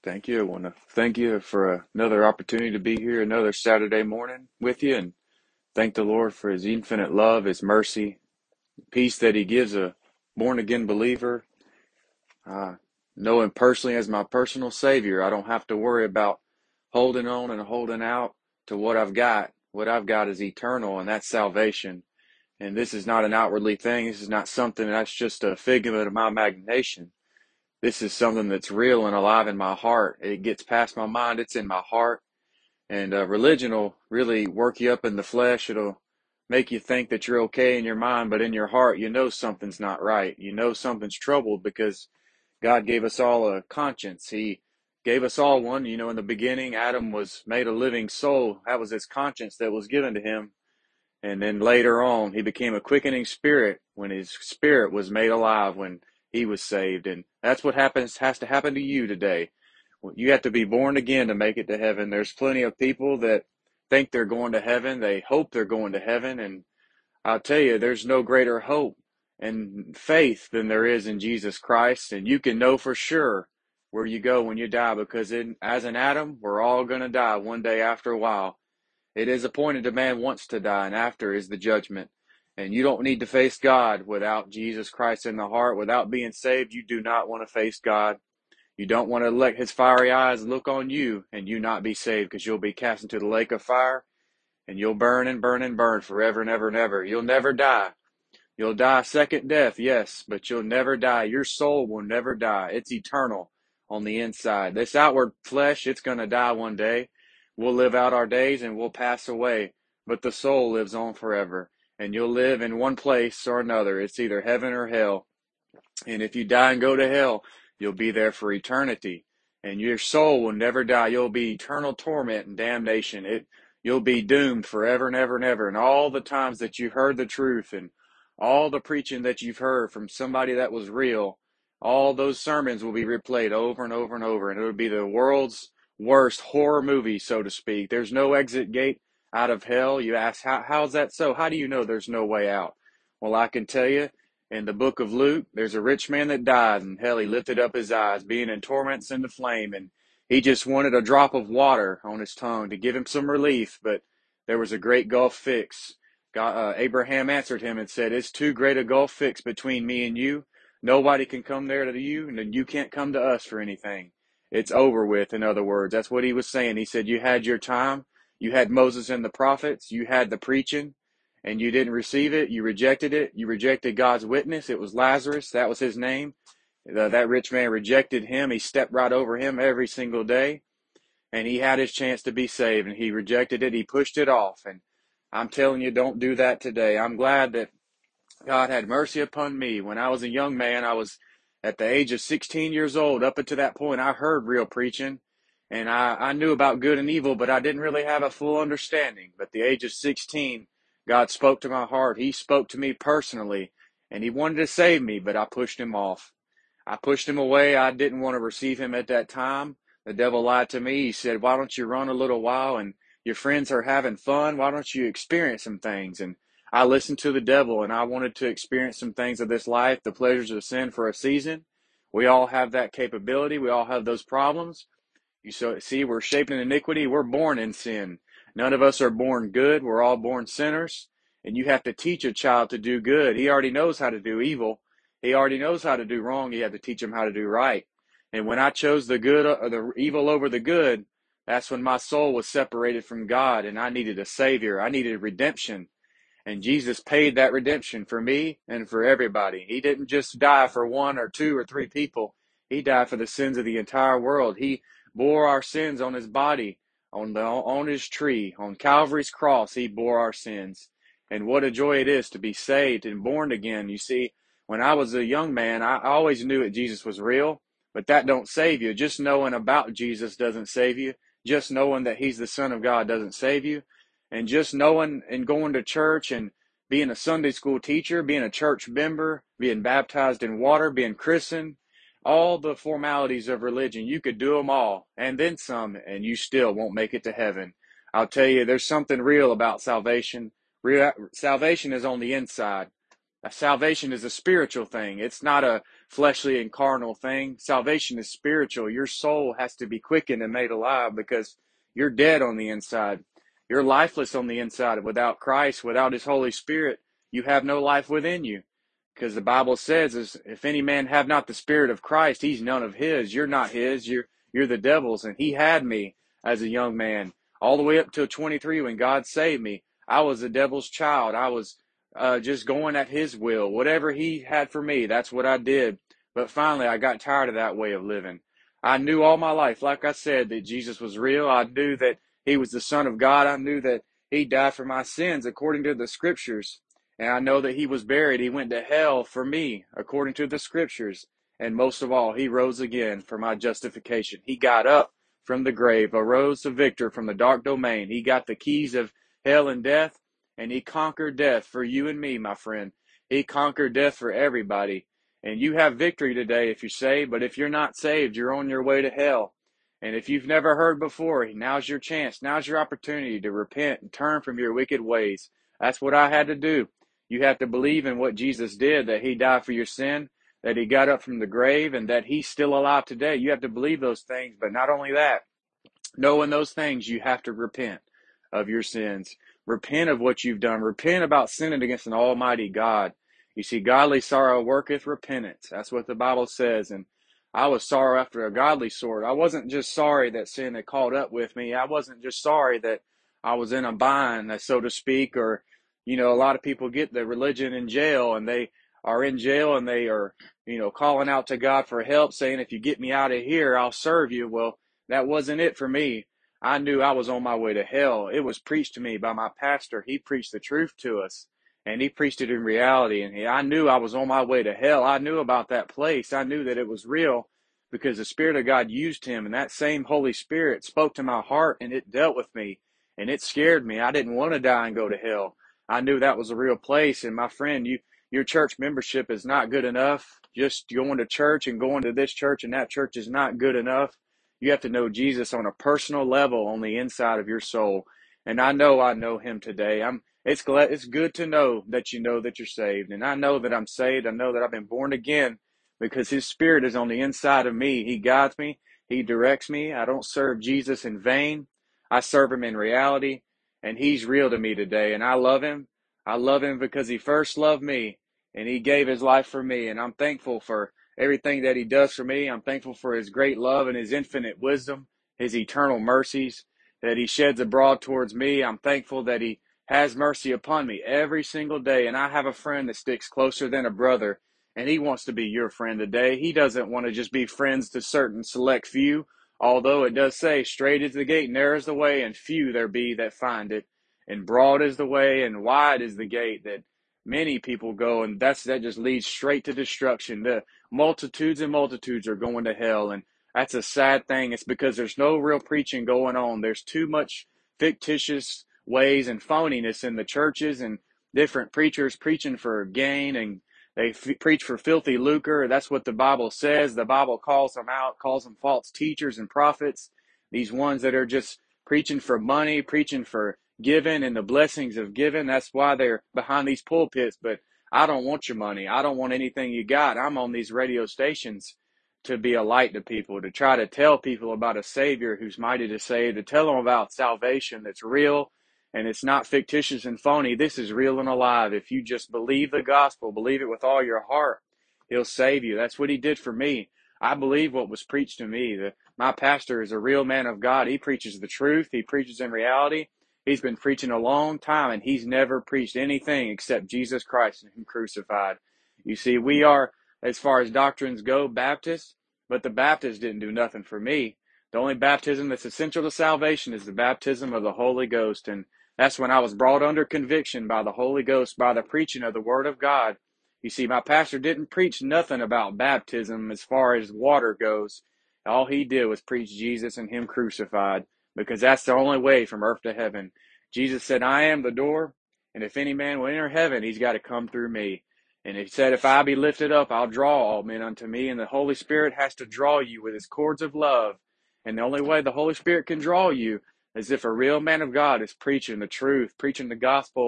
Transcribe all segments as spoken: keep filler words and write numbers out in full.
Thank you. I want to thank you for another opportunity to be here another Saturday morning with you, and thank the Lord for his infinite love, his mercy, peace that he gives a born again believer. Uh, know him personally as my personal Savior. I don't have to worry about holding on and holding out to what I've got. What I've got is eternal, and that's salvation. And this is not an outwardly thing. This is not something that's just a figment of my imagination. This is something that's real and alive in my heart. It gets past my mind. It's in my heart. And uh, religion will really work you up in the flesh. It'll make you think that you're okay in your mind, but in your heart, you know something's not right. You know something's troubled because God gave us all a conscience. He gave us all one. You know, in the beginning, Adam was made a living soul. That was his conscience that was given to him. And then later on, he became a quickening spirit when his spirit was made alive when he was saved. And that's what happens has to happen to you today. You have to be born again to make it to heaven. There's plenty of people that think they're going to heaven. They hope they're going to heaven. And I'll tell you, there's no greater hope and faith than there is in Jesus Christ. And you can know for sure where you go when you die, because in, as an Adam, we're all going to die one day after a while. It is appointed a man wants to die, and after is the judgment. And you don't need to face God without Jesus Christ in the heart. Without being saved, you do not want to face God. You don't want to let his fiery eyes look on you and you not be saved, because you'll be cast into the lake of fire and you'll burn and burn and burn forever and ever and ever. You'll never die. You'll die a second death, yes, but you'll never die. Your soul will never die. It's eternal on the inside. This outward flesh, it's going to die one day. We'll live out our days and we'll pass away, but the soul lives on forever. And you'll live in one place or another. It's either heaven or hell. And if you die and go to hell, you'll be there for eternity. And your soul will never die. You'll be eternal torment and damnation. It, you'll be doomed forever and ever and ever. And all the times that you've heard the truth and all the preaching that you've heard from somebody that was real, all those sermons will be replayed over and over and over. And it will be the world's worst horror movie, so to speak. There's no exit gate out of hell. You ask, how, how's that so? How do you know there's no way out? Well, I can tell you, in the book of Luke, there's a rich man that died, and hell, he lifted up his eyes, being in torments in the flame, and he just wanted a drop of water on his tongue to give him some relief, but there was a great gulf fix. God, uh, Abraham answered him and said, "It's too great a gulf fix between me and you. Nobody can come there to you, and you can't come to us for anything. It's over with," in other words. That's what he was saying. He said, you had your time. You had Moses and the prophets. You had the preaching. And you didn't receive it, you rejected it, you rejected God's witness. It was Lazarus, that was his name. The, that rich man rejected him. He stepped right over him every single day, and he had his chance to be saved, and he rejected it, he pushed it off. And I'm telling you, don't do that today. I'm glad that God had mercy upon me. When I was a young man, I was at the age of sixteen years old. Up until that point, I heard real preaching, and I, I knew about good and evil, but I didn't really have a full understanding. But at the age of sixteen, God spoke to my heart. He spoke to me personally, and he wanted to save me, but I pushed him off. I pushed him away. I didn't want to receive him at that time. The devil lied to me. He said, "Why don't you run a little while, and your friends are having fun? Why don't you experience some things?" And I listened to the devil, and I wanted to experience some things of this life, the pleasures of sin for a season. We all have that capability. We all have those problems. You so see, we're shaped in iniquity. We're born in sin. None of us are born good. We're all born sinners. And you have to teach a child to do good. He already knows how to do evil. He already knows how to do wrong. You have to teach him how to do right. And when I chose the good or the evil over the good, that's when my soul was separated from God, and I needed a Savior. I needed redemption. And Jesus paid that redemption for me and for everybody. He didn't just die for one or two or three people. He died for the sins of the entire world. He bore our sins on his body, on the on his tree, on Calvary's cross. He bore our sins. And what a joy it is to be saved and born again. You see, when I was a young man, I always knew that Jesus was real, but that don't save you. Just knowing about Jesus doesn't save you. Just knowing that he's the Son of God doesn't save you. And just knowing and going to church and being a Sunday school teacher, being a church member, being baptized in water, being christened, all the formalities of religion, you could do them all and then some, and you still won't make it to heaven. I'll tell you, there's something real about salvation. Real, salvation is on the inside. Salvation is a spiritual thing. It's not a fleshly and carnal thing. Salvation is spiritual. Your soul has to be quickened and made alive because you're dead on the inside. You're lifeless on the inside. Without Christ, without his Holy Spirit, you have no life within you. Because the Bible says, is, if any man have not the Spirit of Christ, he's none of his. You're not his. You're, you're the devil's. And he had me as a young man all the way up till twenty-three when God saved me. I was the devil's child. I was uh, just going at his will. Whatever he had for me, that's what I did. But finally, I got tired of that way of living. I knew all my life, like I said, that Jesus was real. I knew that he was the Son of God. I knew that he died for my sins according to the Scriptures. And I know that he was buried. He went to hell for me, according to the Scriptures. And most of all, he rose again for my justification. He got up from the grave, arose the victor from the dark domain. He got the keys of hell and death, and he conquered death for you and me, my friend. He conquered death for everybody. And you have victory today if you're saved, but if you're not saved, you're on your way to hell. And if you've never heard before, now's your chance. Now's your opportunity to repent and turn from your wicked ways. That's what I had to do. You have to believe in what Jesus did, that he died for your sin, that he got up from the grave, and that he's still alive today. You have to believe those things. But not only that, knowing those things, you have to repent of your sins. Repent of what you've done. Repent about sinning against an almighty God. You see, godly sorrow worketh repentance. That's what the Bible says. And I was sorrow after a godly sort. I wasn't just sorry that sin had caught up with me. I wasn't just sorry that I was in a bind, so to speak, or you know, a lot of people get the religion in jail, and they are in jail and they are, you know, calling out to God for help, saying, if you get me out of here, I'll serve you. Well, that wasn't it for me. I knew I was on my way to hell. It was preached to me by my pastor. He preached the truth to us, and he preached it in reality. And he, I knew I was on my way to hell. I knew about that place. I knew that it was real because the Spirit of God used him, and that same Holy Spirit spoke to my heart, and it dealt with me, and it scared me. I didn't want to die and go to hell. I knew that was a real place. And my friend, you, your church membership is not good enough. Just going to church and going to this church and that church is not good enough. You have to know Jesus on a personal level on the inside of your soul. And I know I know him today. I'm, it's glad, it's good to know that you know that you're saved. And I know that I'm saved. I know that I've been born again because his Spirit is on the inside of me. He guides me. He directs me. I don't serve Jesus in vain. I serve him in reality. And he's real to me today, and I love him. I love him because he first loved me, and he gave his life for me, and I'm thankful for everything that he does for me. I'm thankful for his great love and his infinite wisdom, his eternal mercies that he sheds abroad towards me. I'm thankful that he has mercy upon me every single day, and I have a friend that sticks closer than a brother, and he wants to be your friend today. He doesn't want to just be friends to certain select few. Although it does say, straight is the gate, narrow is the way, and few there be that find it. And broad is the way, and wide is the gate that many people go, and that's that just leads straight to destruction. The multitudes and multitudes are going to hell, and that's a sad thing. It's because there's no real preaching going on. There's too much fictitious ways and phoniness in the churches, and different preachers preaching for gain, and they f- preach for filthy lucre. That's what the Bible says. The Bible calls them out, calls them false teachers and prophets. These ones that are just preaching for money, preaching for giving and the blessings of giving. That's why they're behind these pulpits. But I don't want your money. I don't want anything you got. I'm on these radio stations to be a light to people, to try to tell people about a Savior who's mighty to save, to tell them about salvation that's real. And it's not fictitious and phony. This is real and alive. If you just believe the gospel, believe it with all your heart, he'll save you. That's what he did for me. I believe what was preached to me. The, my pastor is a real man of God. He preaches the truth. He preaches in reality. He's been preaching a long time, and he's never preached anything except Jesus Christ and him crucified. You see, we are, as far as doctrines go, Baptists, but the Baptists didn't do nothing for me. The only baptism that's essential to salvation is the baptism of the Holy Ghost. And that's when I was brought under conviction by the Holy Ghost, by the preaching of the Word of God. You see, my pastor didn't preach nothing about baptism as far as water goes. All he did was preach Jesus and him crucified, because that's the only way from earth to heaven. Jesus said, I am the door, and if any man will enter heaven, he's got to come through me. And he said, if I be lifted up, I'll draw all men unto me. And the Holy Spirit has to draw you with his cords of love. And the only way the Holy Spirit can draw you is if a real man of God is preaching the truth, preaching the gospel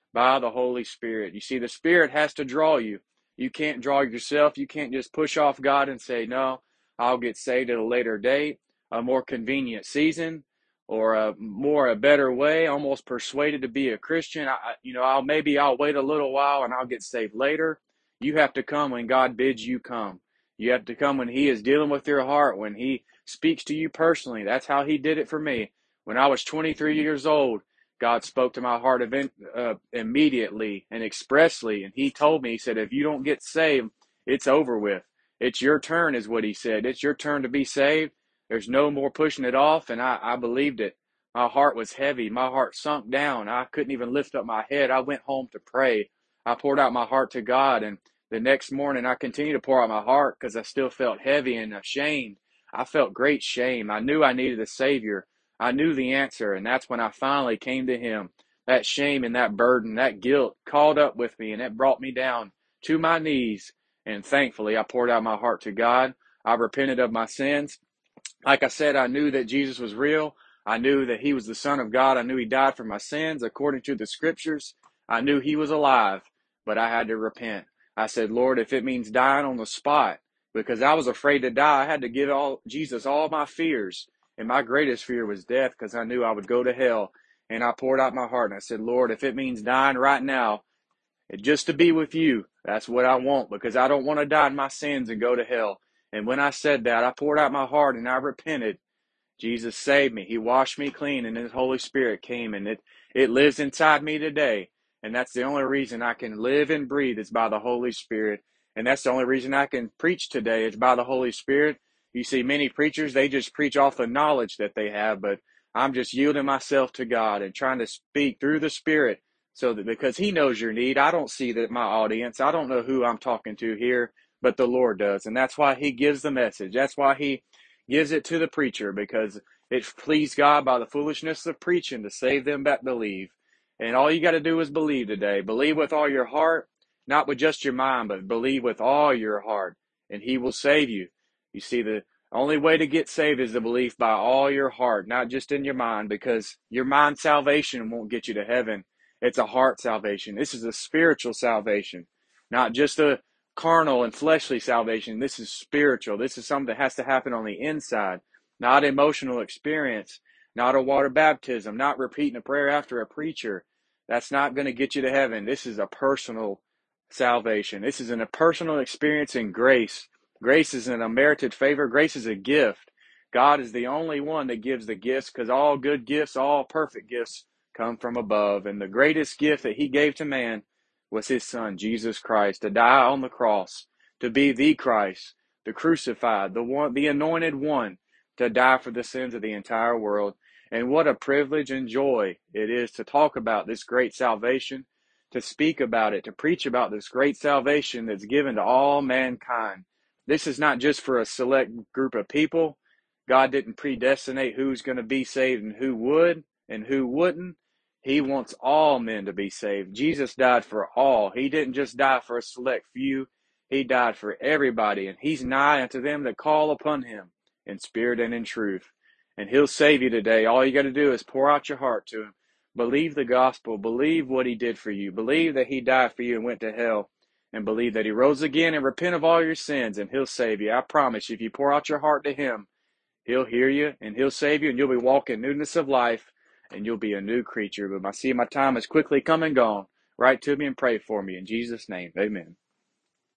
by the Holy Spirit. You see, the Spirit has to draw you. You can't draw yourself. You can't just push off God and say, no, I'll get saved at a later date, a more convenient season, or a more a better way, almost persuaded to be a Christian. I, you know, I'll maybe I'll wait a little while and I'll get saved later. You have to come when God bids you come. You have to come when He is dealing with your heart, when He speaks to you personally. That's how He did it for me. When I was twenty-three years old, God spoke to my heart event, uh, immediately and expressly, and He told me, He said, if you don't get saved, it's over with. It's your turn, is what He said. It's your turn to be saved. There's no more pushing it off, and I, I believed it. My heart was heavy. My heart sunk down. I couldn't even lift up my head. I went home to pray. I poured out my heart to God, and the next morning I continued to pour out my heart because I still felt heavy and ashamed. I felt great shame. I knew I needed a Savior. I knew the answer, and that's when I finally came to Him. That shame and that burden, that guilt called up with me, and it brought me down to my knees. And thankfully, I poured out my heart to God. I repented of my sins. Like I said, I knew that Jesus was real. I knew that He was the Son of God. I knew He died for my sins according to the Scriptures. I knew He was alive, but I had to repent. I said, Lord, if it means dying on the spot, because I was afraid to die, I had to give all Jesus all my fears. And my greatest fear was death, because I knew I would go to hell. And I poured out my heart and I said, Lord, if it means dying right now, just to be with You, that's what I want, because I don't want to die in my sins and go to hell. And when I said that, I poured out my heart and I repented. Jesus saved me. He washed me clean, and His Holy Spirit came, and it, it lives inside me today. And that's the only reason I can live and breathe is by the Holy Spirit. And that's the only reason I can preach today is by the Holy Spirit. You see, many preachers, they just preach off the knowledge that they have, but I'm just yielding myself to God and trying to speak through the Spirit, so that because He knows your need. I don't see that my audience. I don't know who I'm talking to here, but the Lord does. And that's why He gives the message. That's why He gives it to the preacher, because it pleased God by the foolishness of preaching to save them that believe. And all you got to do is believe today. Believe with all your heart, not with just your mind, but believe with all your heart, and He will save you. You see, the only way to get saved is the belief by all your heart, not just in your mind, because your mind salvation won't get you to heaven. It's a heart salvation. This is a spiritual salvation, not just a carnal and fleshly salvation. This is spiritual. This is something that has to happen on the inside, not emotional experience, not a water baptism, not repeating a prayer after a preacher. That's not going to get you to heaven. This is a personal salvation. This is an, a personal experience in grace. Grace is an unmerited favor. Grace is a gift. God is the only one that gives the gifts, because all good gifts, all perfect gifts come from above. And the greatest gift that He gave to man was His Son, Jesus Christ, to die on the cross, to be the Christ, the crucified, the one, the anointed one, to die for the sins of the entire world. And what a privilege and joy it is to talk about this great salvation, to speak about it, to preach about this great salvation that's given to all mankind. This is not just for a select group of people. God didn't predestinate who's going to be saved and who would and who wouldn't. He wants all men to be saved. Jesus died for all. He didn't just die for a select few. He died for everybody, and He's nigh unto them that call upon Him in spirit and in truth. And He'll save you today. All you got to do is pour out your heart to Him. Believe the gospel. Believe what He did for you. Believe that He died for you and went to hell. And believe that He rose again, and repent of all your sins, and He'll save you. I promise you, if you pour out your heart to Him, He'll hear you, and He'll save you, and you'll be walking newness of life, and you'll be a new creature. But I see my time is quickly come and gone. Write to me and pray for me. In Jesus' name, amen.